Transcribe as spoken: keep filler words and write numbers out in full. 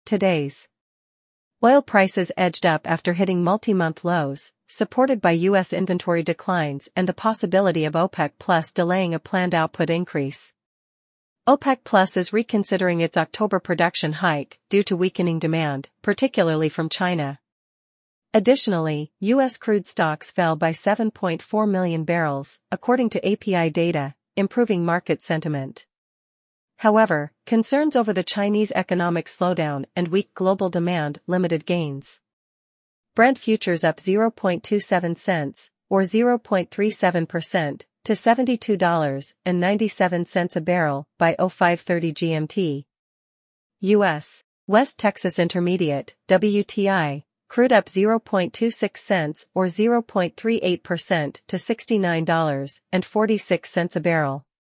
Today's oil prices edged up after hitting multi-month lows, supported by U S inventory declines and the possibility of OPEC Plus delaying a planned output increase. OPEC Plus is reconsidering its October production hike due to weakening demand, particularly from China. Additionally, U S crude stocks fell by seven point four million barrels, according to A P I data, improving market sentiment. However, concerns over the Chinese economic slowdown and weak global demand limited gains. Brent futures up zero point two seven cents, or zero point three seven percent, to seventy-two dollars and ninety-seven cents a barrel by oh five thirty G M T. U S West Texas Intermediate, W T I, crude up zero point two six cents or zero point three eight percent to sixty-nine dollars and forty-six cents a barrel.